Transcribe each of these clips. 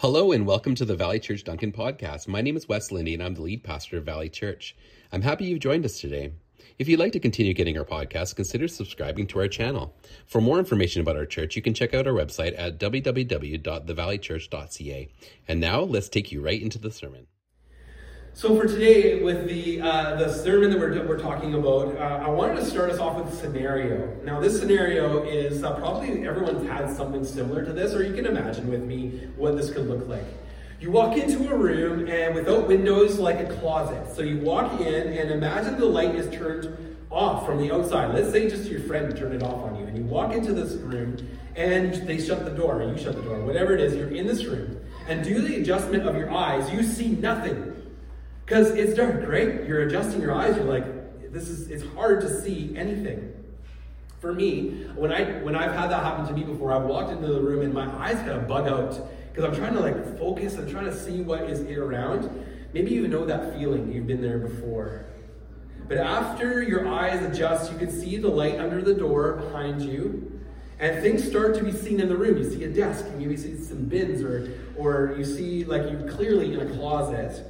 Hello and welcome to the Valley Church Duncan podcast. My name is Wes Lindy and I'm the lead pastor of Valley Church. I'm happy you've joined us today. If you'd like to continue getting our podcast, consider subscribing to our channel. For more information about our church, you can check out our website at www.thevalleychurch.ca. And now let's take you right into the sermon. So for today, with the sermon that we're talking about, I wanted to start us off with a scenario. Now, this scenario is probably everyone's had something similar to this, or you can imagine with me what this could look like. You walk into a room and without windows, like a closet. So you walk in and imagine the light is turned off from the outside. Let's say just your friend turned it off on you, and you walk into this room and they shut the door, or you shut the door, whatever it is, you're in this room. And due to the adjustment of your eyes, you see nothing. Because it's dark, right? You're adjusting your eyes. You're like, it's hard to see anything. For me, when I've had that happen to me before, I've walked into the room and my eyes kind of bug out because I'm trying to focus. I'm trying to see what is around. Maybe you know that feeling. You've been there before. But after your eyes adjust, you can see the light under the door behind you, and things start to be seen in the room. You see a desk, and you see some bins, or you see you're clearly in a closet.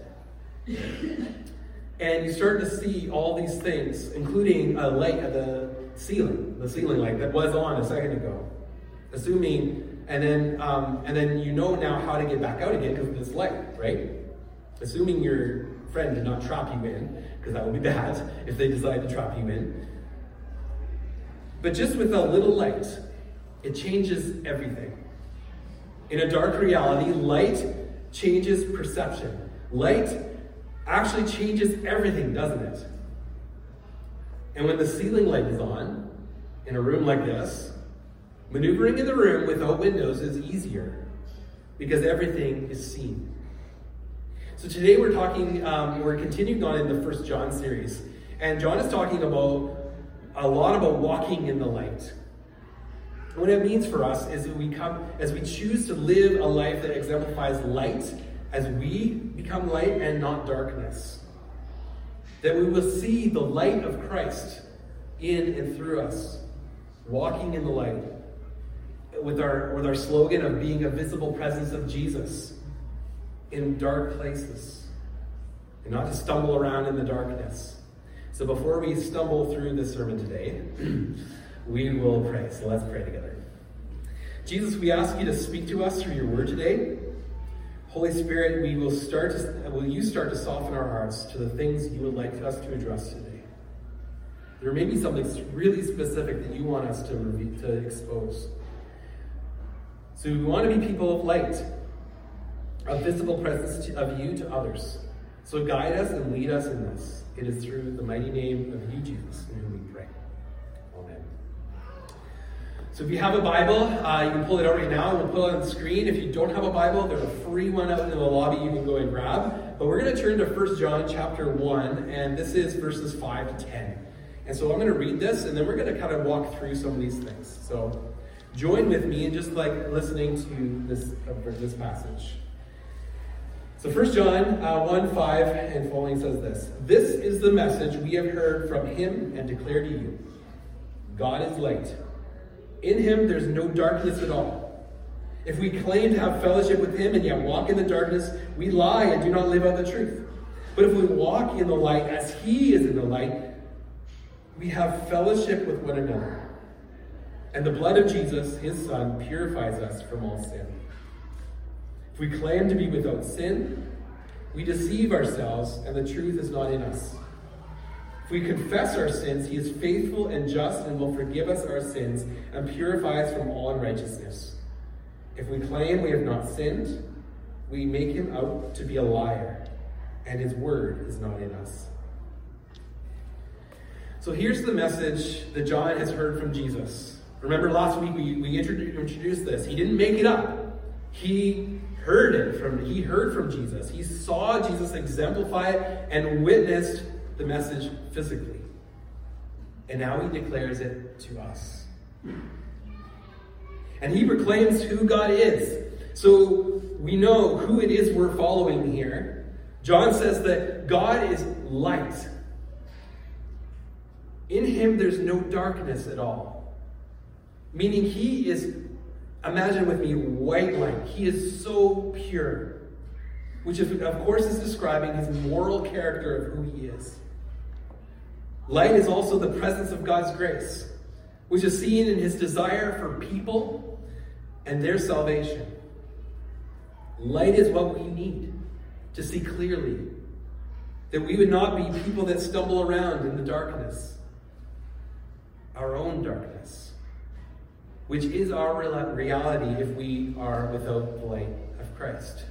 And you start to see all these things, including a light at the ceiling light that was on a second ago. And then you know now how to get back out again because of this light, right? Assuming your friend did not trap you in, because that would be bad if they decide to trap you in. But just with a little light, it changes everything. In a dark reality, light changes perception. Light actually changes everything, doesn't it? And when the ceiling light is on, in a room like this, maneuvering in the room without windows is easier because everything is seen. So today we're continuing on in the First John series. And John is talking a lot about walking in the light. And what it means for us is that as we choose to live a life that exemplifies light, as we become light and not darkness, that we will see the light of Christ in and through us, walking in the light, with our slogan of being a visible presence of Jesus in dark places, and not to stumble around in the darkness. So before we stumble through this sermon today, we will pray. So let's pray together. Jesus, we ask you to speak to us through your word today. Holy Spirit, will you start to soften our hearts to the things you would like us to address today? There may be something really specific that you want us to expose. So we want to be people of light, a visible presence of you to others. So guide us and lead us in this. It is through the mighty name of you, Jesus, in whom we pray. Amen. So if you have a Bible, you can pull it out right now. We'll pull it on the screen. If you don't have a Bible, there's a free one out in the lobby you can go and grab. But we're going to turn to 1 John chapter 1, and this is verses 5 to 10. And so I'm going to read this, and then we're going to kind of walk through some of these things. So join with me in just listening to this passage. So 1 John 1, 5 and following says this. This is the message we have heard from him and declare to you. God is light. In him there's no darkness at all. If we claim to have fellowship with him and yet walk in the darkness, we lie and do not live out the truth. But if we walk in the light as he is in the light, we have fellowship with one another. And the blood of Jesus, his son, purifies us from all sin. If we claim to be without sin, we deceive ourselves and the truth is not in us. If we confess our sins, he is faithful and just and will forgive us our sins and purify us from all unrighteousness. If we claim we have not sinned, we make him out to be a liar, and his word is not in us. So here's the message that John has heard from Jesus. Remember last week we introduced this. He didn't make it up. He heard from Jesus. He saw Jesus exemplify it and witnessed the message physically. And now he declares it to us. And he proclaims who God is. So we know who it is we're following here. John says that God is light. In him there's no darkness at all. Meaning he is Imagine with me white light. He is so pure, which of course is describing his moral character of who he is. Light is also the presence of God's grace, which is seen in his desire for people and their salvation. Light is what we need to see clearly, that we would not be people that stumble around in the darkness, our own darkness, which is our reality if we are without the light of Christ.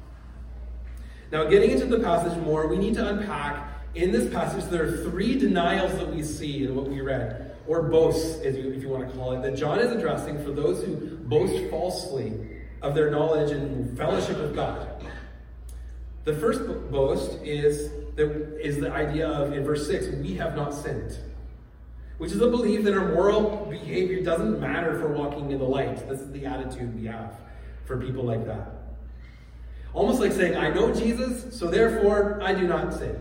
Now, getting into the passage more, we need to unpack in this passage, there are three denials that we see in what we read, or boasts, if you want to call it, that John is addressing for those who boast falsely of their knowledge and fellowship with God. The first boast is the idea of, in verse 6, we have not sinned, which is a belief that our moral behavior doesn't matter for walking in the light. This is the attitude we have for people like that. Almost like saying, I know Jesus, so therefore I do not sin.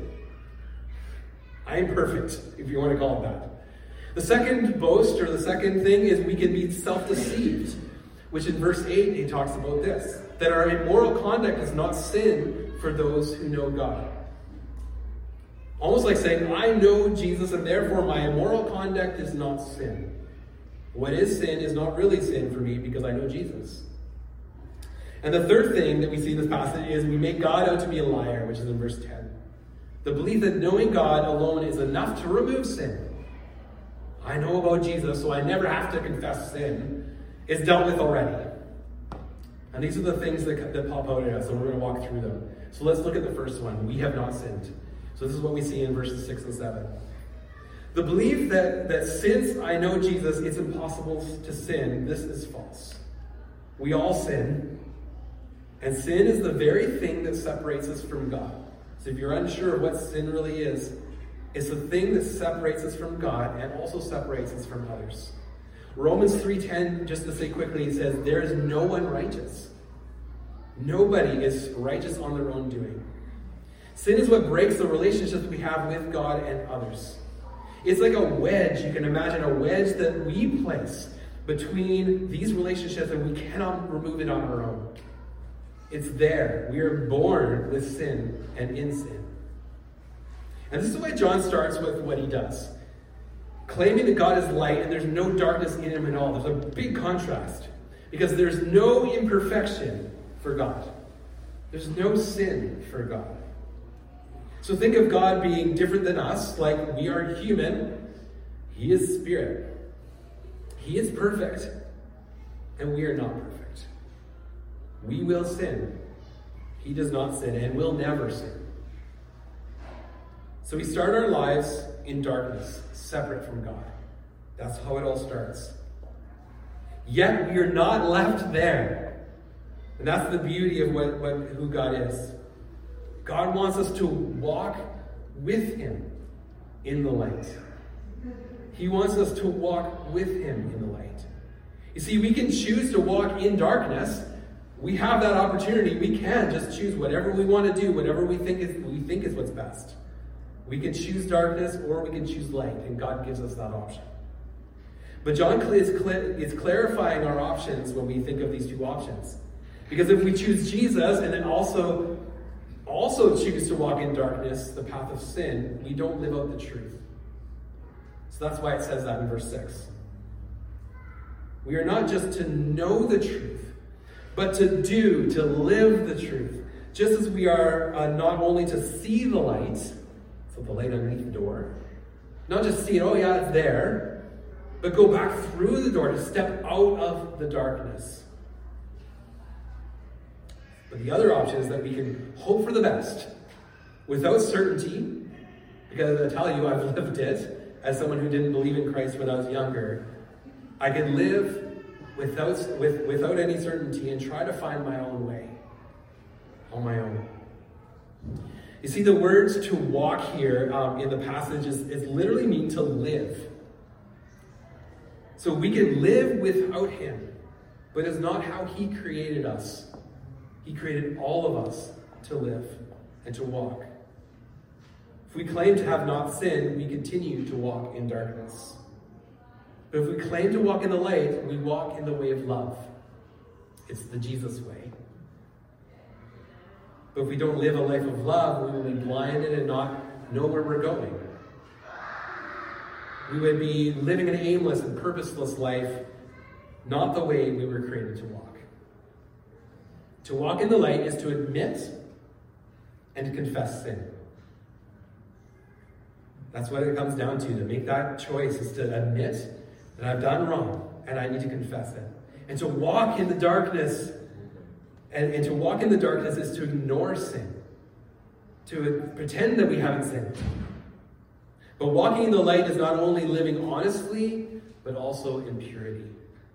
I am perfect, if you want to call it that. The second boast, or the second thing, is we can be self-deceived, which in verse 8, he talks about this, that our immoral conduct is not sin for those who know God. Almost like saying, I know Jesus, and therefore my immoral conduct is not sin. What is sin is not really sin for me because I know Jesus. And the third thing that we see in this passage is we make God out to be a liar, which is in verse 10. The belief that knowing God alone is enough to remove sin. I know about Jesus, so I never have to confess sin, is dealt with already. And these are the things that pop out at us, and we're going to walk through them. So let's look at the first one. We have not sinned. So this is what we see in verses 6 and 7. The belief that since I know Jesus, it's impossible to sin, this is false. We all sin. And sin is the very thing that separates us from God. So if you're unsure of what sin really is, it's the thing that separates us from God and also separates us from others. Romans 3:10, just to say quickly, says, there is no one righteous. Nobody is righteous on their own doing. Sin is what breaks the relationships we have with God and others. It's like a wedge. You can imagine a wedge that we place between these relationships, and we cannot remove it on our own. It's there. We are born with sin and in sin. And this is why John starts with what he does. Claiming that God is light and there's no darkness in him at all. There's a big contrast. Because there's no imperfection for God. There's no sin for God. So think of God being different than us, like we are human. He is spirit. He is perfect. And we are not perfect. We will sin. He does not sin and will never sin. So we start our lives in darkness, separate from God. That's how it all starts. Yet we are not left there. And that's the beauty of who God is. God wants us to walk with him in the light. He wants us to walk with him in the light. You see, we can choose to walk in darkness. We have that opportunity. We can just choose whatever we want to do, whatever we think is what's best. We can choose darkness or we can choose light, and God gives us that option. But John is clarifying our options when we think of these two options. Because if we choose Jesus and then also choose to walk in darkness, the path of sin, we don't live out the truth. So that's why it says that in verse 6. We are not just to know the truth, but to live the truth. Just as we are not only to see the light, so the light underneath the door, not just see it, oh yeah, it's there, but go back through the door to step out of the darkness. But the other option is that we can hope for the best without certainty, because I tell you, I've lived it as someone who didn't believe in Christ when I was younger. I can live without any certainty and try to find my own way on my own. You see, the words to walk here in the passage is literally mean to live. So we can live without him, but it's not how he created us. He created all of us to live and to walk. If we claim to have not sinned, we continue to walk in darkness. But if we claim to walk in the light, we walk in the way of love. It's the Jesus way. But if we don't live a life of love, we will be blinded and not know where we're going. We would be living an aimless and purposeless life, not the way we were created to walk. To walk in the light is to admit and to confess sin. That's what it comes down to make that choice is to admit that I've done wrong and I need to confess it. And to walk in the darkness, and to walk in the darkness is to ignore sin, to pretend that we haven't sinned. But walking in the light is not only living honestly, but also in purity.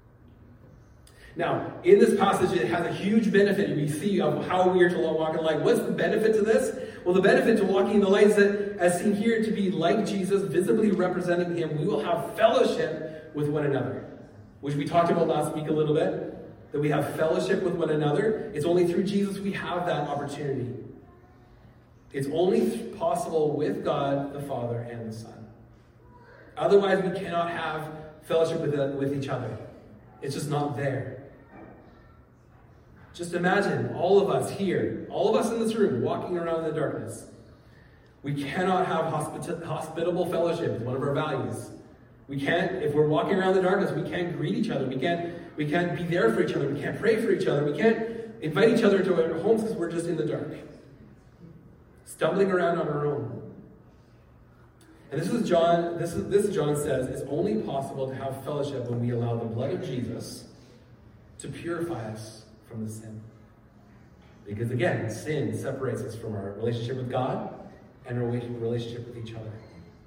Now, in this passage, it has a huge benefit we see of how we are to walk in the light. What's the benefit to this? Well, the benefit to walking in the light is that, as seen here, to be like Jesus, visibly representing him, we will have fellowship with one another, which we talked about last week a little bit, that we have fellowship with one another. It's only through Jesus we have that opportunity. It's only possible with God, the Father, and the Son. Otherwise, we cannot have fellowship with each other. It's just not there. Just imagine all of us here, all of us in this room, walking around in the darkness. We cannot have hospitable fellowship. It's one of our values. We can't, if we're walking around the darkness, we can't greet each other. We can't be there for each other. We can't pray for each other. We can't invite each other to our homes because we're just in the dark, stumbling around on our own. And this John says, it's only possible to have fellowship when we allow the blood of Jesus to purify us from the sin. Because again, sin separates us from our relationship with God and our relationship with each other.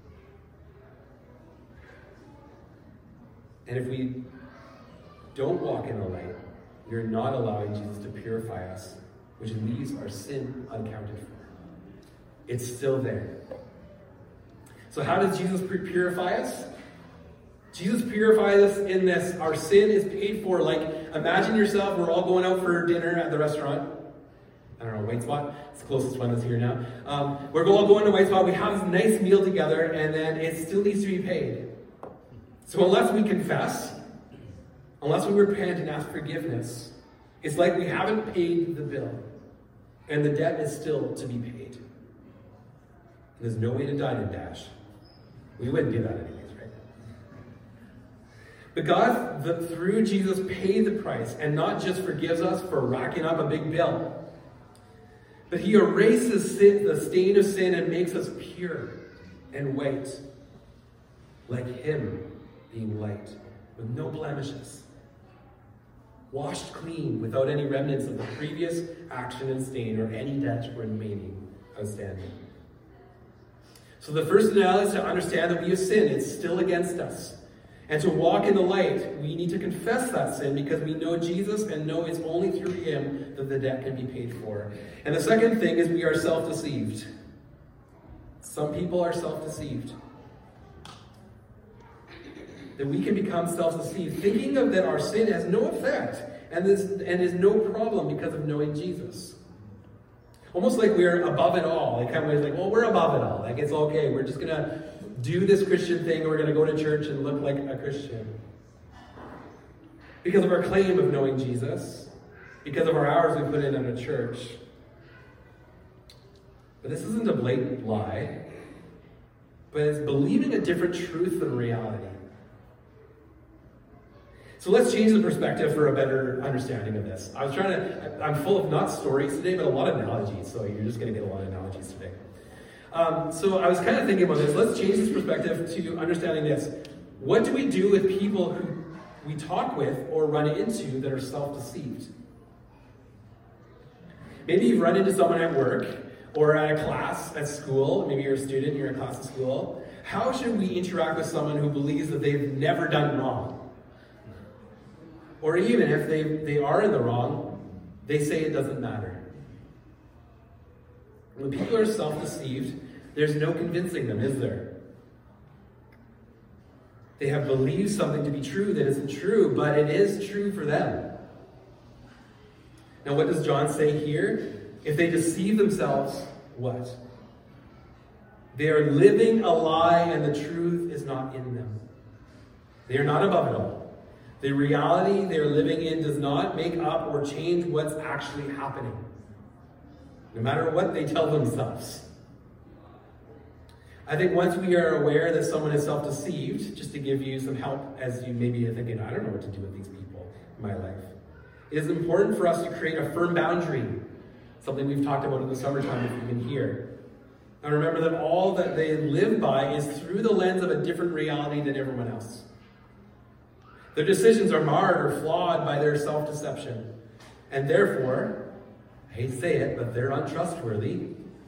And if we don't walk in the light, we are not allowing Jesus to purify us, which leaves our sin unaccounted for. It's still there. So how does Jesus purify us? Jesus purifies us in this. Our sin is paid for. Like, imagine yourself, we're all going out for dinner at the restaurant. I don't know, White Spot. It's the closest one that's here now. We're all going to White Spot. We have this nice meal together, and then it still needs to be paid. So unless we confess, unless we repent and ask forgiveness, it's like we haven't paid the bill, and the debt is still to be paid. There's no way to dine and dash. We wouldn't do that anyways, right? But God, through Jesus, paid the price, and not just forgives us for racking up a big bill, but he erases the stain of sin and makes us pure and white, like him being light, with no blemishes, washed clean without any remnants of the previous action and stain or any debt remaining outstanding. So the first analysis is to understand that we have sinned. It's still against us. And to walk in the light, we need to confess that sin because we know Jesus and know it's only through him that the debt can be paid for. And the second thing is we are self-deceived. Some people are self-deceived. That we can become self-deceived, thinking of that our sin has no effect and is no problem because of knowing Jesus. Almost like we're above it all. Like kind of like, well, we're above it all. Like it's okay. We're just going to do this Christian thing. We're going to go to church and look like a Christian. Because of our claim of knowing Jesus. Because of our hours we put in at a church. But this isn't a blatant lie. But it's believing a different truth than reality. So let's change the perspective for a better understanding of this. I'm full of not stories today, but a lot of analogies. So you're just going to get a lot of analogies today. So I was kind of thinking about this. Let's change this perspective to understanding this. What do we do with people who we talk with or run into that are self-deceived? Maybe you've run into someone at work or at a class at school. Maybe you're a student, you're in a class at school. How should we interact with someone who believes that they've never done wrong? Or even if they are in the wrong, they say it doesn't matter. When people are self-deceived, there's no convincing them, is there? They have believed something to be true that isn't true, but it is true for them. Now, what does John say here? If they deceive themselves, what? They are living a lie and the truth is not in them. They are not above it all. The reality they're living in does not make up or change what's actually happening, no matter what they tell themselves. I think once we are aware that someone is self-deceived, just to give you some help as you maybe are thinking, I don't know what to do with these people in my life. It is important for us to create a firm boundary, something we've talked about in the summertime if you've been here. And remember that all that they live by is through the lens of a different reality than everyone else. Their decisions are marred or flawed by their self-deception. And therefore, I hate to say it, but they're untrustworthy.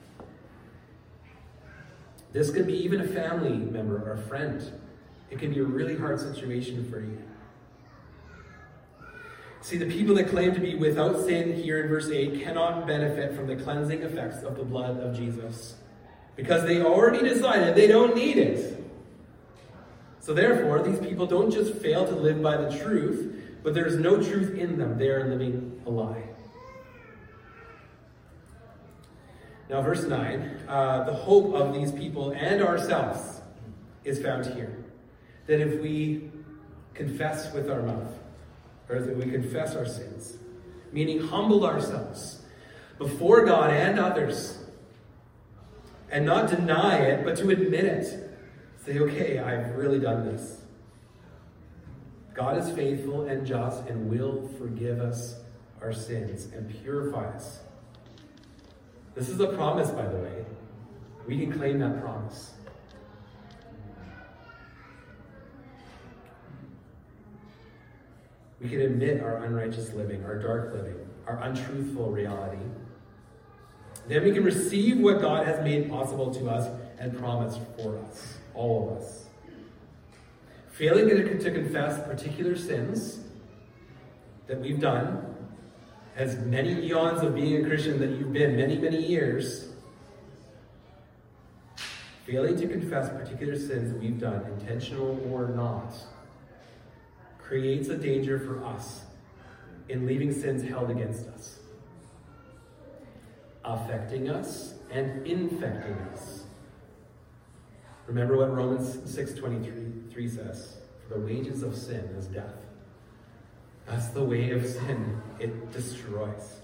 This could be even a family member or a friend. It can be a really hard situation for you. See, the people that claim to be without sin here in verse 8 cannot benefit from the cleansing effects of the blood of Jesus, because they already decided they don't need it. So therefore, these people don't just fail to live by the truth, but there's no truth in them. They are living a lie. Now, verse 9, the hope of these people and ourselves is found here. That if we confess with our mouth, or that we confess our sins, meaning humble ourselves before God and others, and not deny it, but to admit it. Say, okay, I've really done this. God is faithful and just and will forgive us our sins and purify us. This is a promise, by the way. We can claim that promise. We can admit our unrighteous living, our dark living, our untruthful reality. Then we can receive what God has made possible to us and promised for us, all of us. Failing to confess particular sins that we've done, as many eons of being a Christian that you've been, many, many years, failing to confess particular sins that we've done, intentional or not, creates a danger for us in leaving sins held against us, affecting us and infecting us. Remember what Romans 6:23 says, for the wages of sin is death. That's the way of sin. It destroys.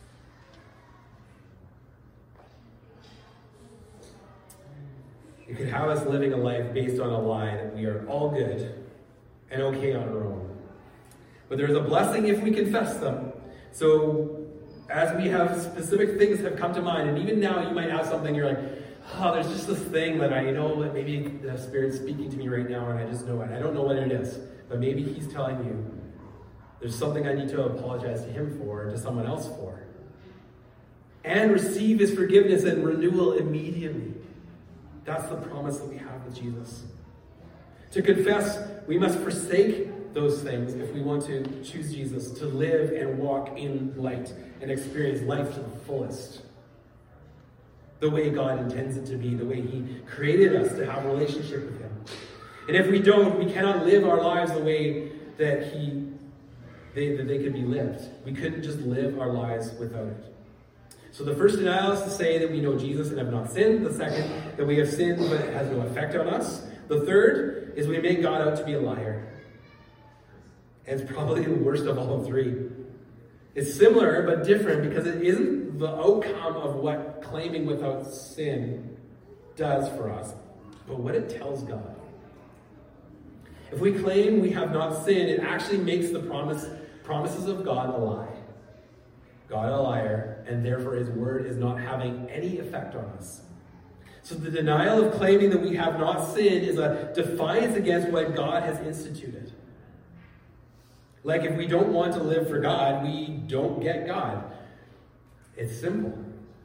It could have us living a life based on a lie that we are all good and okay on our own. But there's a blessing if we confess them. So as we have specific things have come to mind, and even now you might have something, you're like, oh, there's just this thing that that maybe the Spirit's speaking to me right now and I just know it. I don't know what it is, but maybe He's telling you there's something I need to apologize to Him for, or to someone else for. And receive His forgiveness and renewal immediately. That's the promise that we have with Jesus. To confess, we must forsake those things if we want to choose Jesus, to live and walk in light and experience life to the fullest. The way God intends it to be, the way He created us to have a relationship with Him. And if we don't, we cannot live our lives the way that they could be lived. We couldn't just live our lives without it. So the first denial is to say that we know Jesus and have not sinned. The second, that we have sinned but it has no effect on us. The third is we make God out to be a liar. And it's probably the worst of all three. It's similar but different because it isn't the outcome of what claiming without sin does for us, but what it tells God. If we claim we have not sinned, it actually makes the promises of God a lie. God a liar, and therefore His word is not having any effect on us. So the denial of claiming that we have not sinned is a defiance against what God has instituted. Like if we don't want to live for God, we don't get God. It's simple.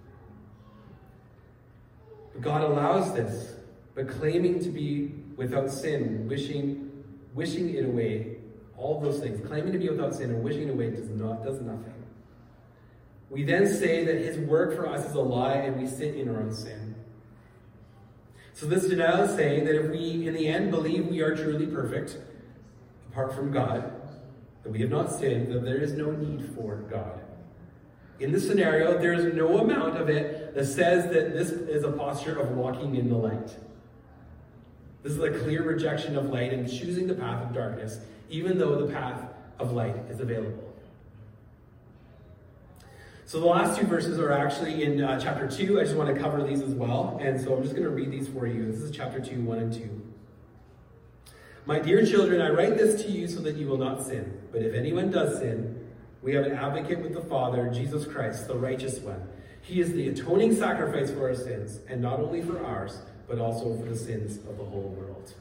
But God allows this, but claiming to be without sin, wishing it away, all those things, claiming to be without sin and wishing it away does nothing. We then say that His work for us is a lie and we sit in our own sin. So this denial is saying that if we, in the end, believe we are truly perfect, apart from God, that we have not sinned, that there is no need for God. In this scenario, there is no amount of it that says that this is a posture of walking in the light. This is a clear rejection of light and choosing the path of darkness, even though the path of light is available. So the last two verses are actually in chapter 2. I just want to cover these as well. And so I'm just going to read these for you. This is chapter 2, 1 and 2. My dear children, I write this to you so that you will not sin. But if anyone does sin, we have an advocate with the Father, Jesus Christ, the righteous one. He is the atoning sacrifice for our sins, and not only for ours, but also for the sins of the whole world.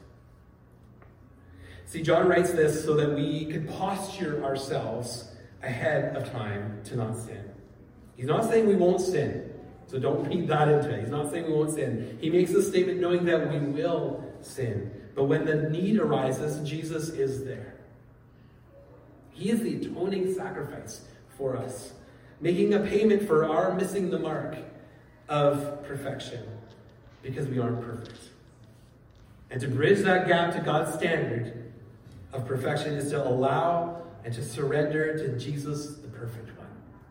See, John writes this so that we could posture ourselves ahead of time to not sin. He's not saying we won't sin, so don't read that into it. He's not saying we won't sin. He makes this statement knowing that we will sin. But when the need arises, Jesus is there. He is the atoning sacrifice for us, making a payment for our missing the mark of perfection, because we aren't perfect. And to bridge that gap to God's standard of perfection is to allow and to surrender to Jesus, the perfect one.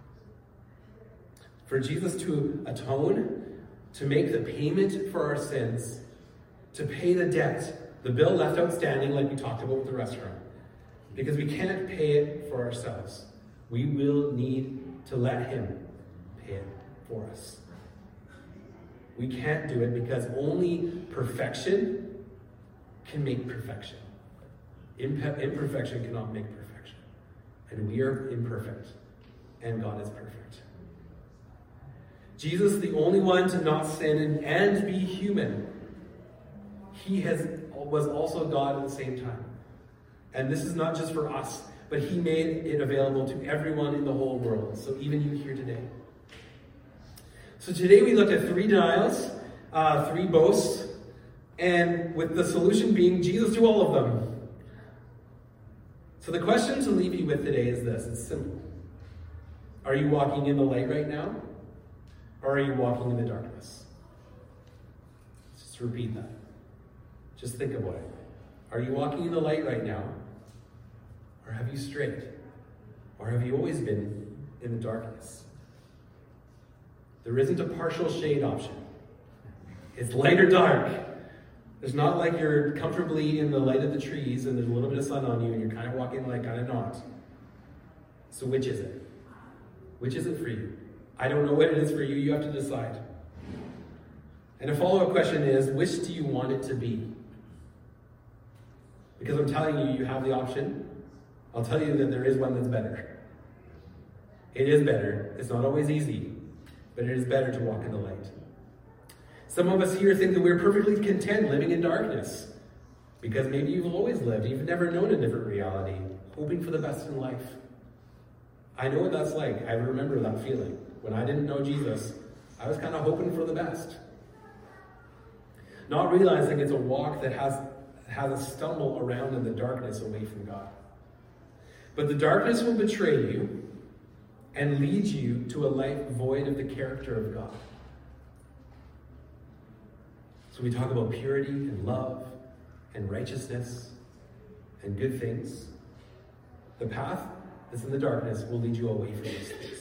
For Jesus to atone, to make the payment for our sins, to pay the debt, the bill left outstanding, like we talked about with the restaurant. Because we can't pay it for ourselves. We will need to let him pay it for us. We can't do it because only perfection can make perfection. Imperfection cannot make perfection. And we are imperfect. And God is perfect. Jesus, the only one to not sin and be human, he was also God at the same time. And this is not just for us, but he made it available to everyone in the whole world. So even you here today. So today we looked at 3 denials, 3 boasts, and with the solution being Jesus to all of them. So the question to leave you with today is this. It's simple. Are you walking in the light right now? Or are you walking in the darkness? Let's just repeat that. Just think about it. Are you walking in the light right now? Or have you strayed? Or have you always been in the darkness? There isn't a partial shade option. It's light or dark. It's not like you're comfortably in the light of the trees and there's a little bit of sun on you and you're kind of walking like kind of not. So which is it? Which is it for you? I don't know what it is for you. You have to decide. And a follow-up question is, which do you want it to be? Because I'm telling you, you have the option. I'll tell you that there is one that's better. It is better. It's not always easy, but it is better to walk in the light. Some of us here think that we're perfectly content living in darkness because maybe you've always lived. You've never known a different reality, hoping for the best in life. I know what that's like. I remember that feeling. When I didn't know Jesus, I was kind of hoping for the best. Not realizing it's a walk that has a stumble around in the darkness away from God. But the darkness will betray you and lead you to a life void of the character of God. So we talk about purity and love and righteousness and good things. The path that's in the darkness will lead you away from those things.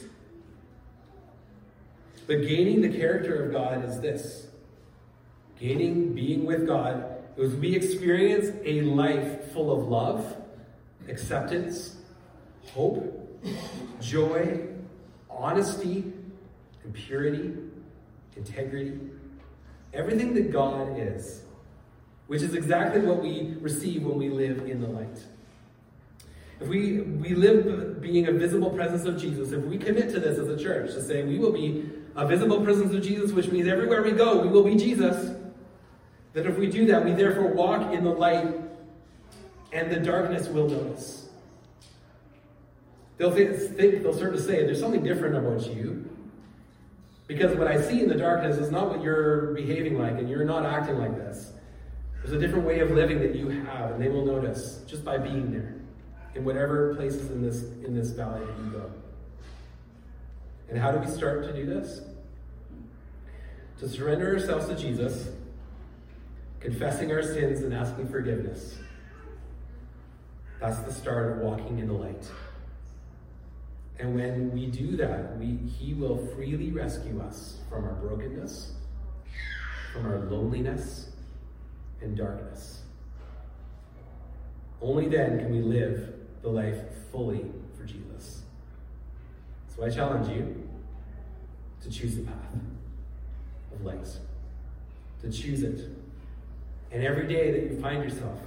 But gaining the character of God is this. Gaining being with God is we experience a life full of love, acceptance, hope, joy, honesty, and purity, integrity. Everything that God is, which is exactly what we receive when we live in the light. If we live being a visible presence of Jesus, if we commit to this as a church, to say we will be a visible presence of Jesus, which means everywhere we go, we will be Jesus, that if we do that, we therefore walk in the light, and the darkness will notice. They'll start to say, there's something different about you. Because what I see in the darkness is not what you're behaving like, and you're not acting like this. There's a different way of living that you have, and they will notice just by being there, in whatever places in this valley that you go. And how do we start to do this? To surrender ourselves to Jesus, confessing our sins and asking forgiveness. That's the start of walking in the light. And when we do that, he will freely rescue us from our brokenness, from our loneliness and darkness. Only then can we live the life fully for Jesus. So I challenge you to choose the path of light. To choose it. And every day that you find yourself,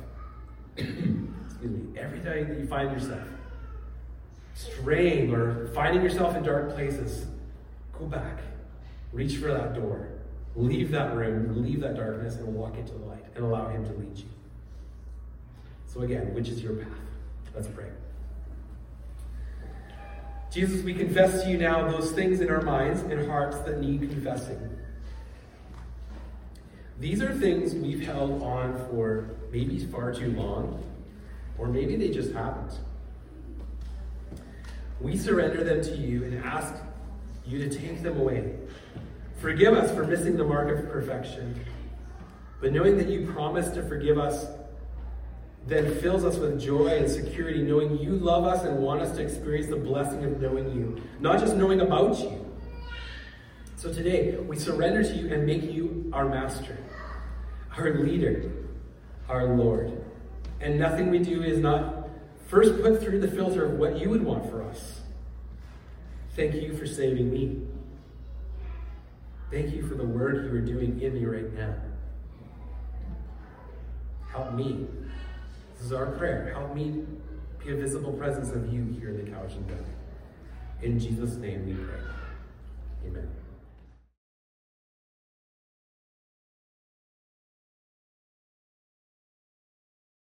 every day that you find yourself straying or finding yourself in dark places, go back. Reach for that door. Leave that room, leave that darkness, and walk into the light and allow him to lead you. So again, which is your path? Let's pray. Jesus, we confess to you now those things in our minds and hearts that need confessing. These are things we've held on for maybe far too long, or maybe they just haven't. We surrender them to you and ask you to take them away. Forgive us for missing the mark of perfection. But knowing that you promised to forgive us then fills us with joy and security, knowing you love us and want us to experience the blessing of knowing you, not just knowing about you. So today, we surrender to you and make you our master, our leader, our Lord. And nothing we do is not first put through the filter of what you would want for us. Thank you for saving me. Thank you for the work you are doing in me right now. Help me. This is our prayer. Help me be a visible presence of you here in the Cowichan Valley. In Jesus' name we pray. Amen.